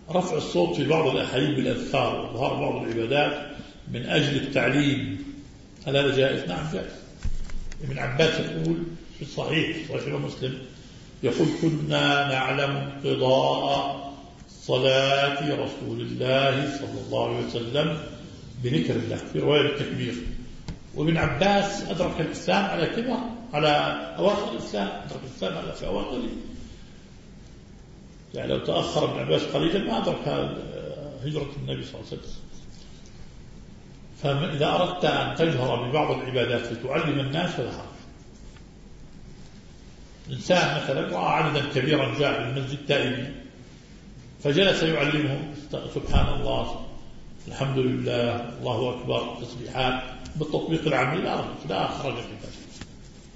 رفع الصوت في بعض الأحيان بالأذكار وظهر بعض العبادات من أجل التعليم، هل هذا جائز؟ نعم جائز. ابن عباس يقول في الصحيح مسلم يقول كنا نعلم انقضاء صلاة رسول الله صلى الله عليه وسلم بذكر الله، في رواية التكبير. وابن عباس أدرك الإسلام على كبر، على أواخر الإسلام، أدرك الإسلام على في أواخره، يعني لو تأخر ابن عباس قليلا ما أدرك هجرة النبي صلى الله عليه وسلم. فإذا أردت أن تجهر ببعض العبادات لتعلم الناس فلا حرج. إنسان مثلا رأى عددا كبيرا جاء من المسجد تائبين فجلس يعلمهم سبحان الله، الحمد لله، الله أكبر، تسبيحات بالتطبيق العملي، لا خرج في ذلك.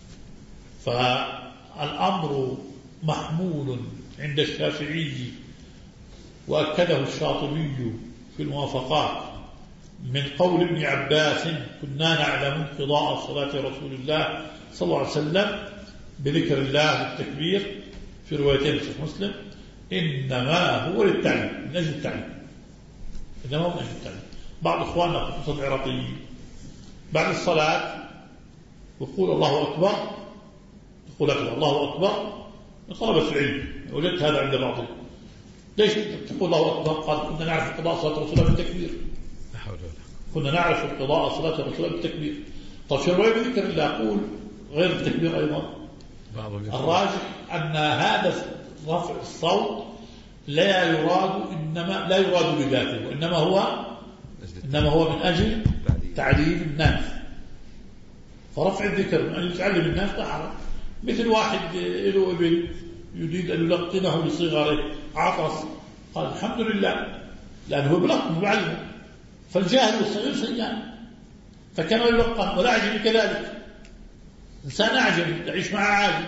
فالأمر محمول عند الشافعي وأكده الشاطبي في الموافقات من قول ابن عباس كنا نعلم انقضاء صلاة رسول الله صلى الله عليه وسلم بذكر الله والتكبير في روايتين في مسلم، إنما هو للتعليم، من أجل التعليم، إنما هو من أجل التعليم. بعض إخواننا خصوصا العراقيين بعد الصلاة يقول الله أكبر، يقول الله أكبر من طلبة العلم، وجدت هذا عند بعضهم. ليش تقول الله أكبر؟ قال كنا نعرف قضاء صلاة رسول الله بالتكبير، كنا نعرف قضاء صلاة رسول الله بالتكبير. طيب في الرواية بذكر الله يقول غير التكبير أيضا. الراجح أن هذا رفع الصوت لا يراد بذاته، وإنما هو من أجل تعليم الناس. فرفع الذكر من أجل تعلم الناس لا حرج. مثل واحد له ابن يريد أن يلقنه لصغره عطس، قال الحمد لله، لأنه بلقن معلم. فالجاهل والصغير شيئان، فكما يلقن. والأعجمي كذلك، إنسان أعجمي تعيش مع عاجم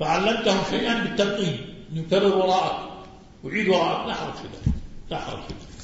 فعلمته شيئا بالتلقين يكرر وراءك ويعيد وراءك، لا حرج في ذلك، لا حرج في ذلك.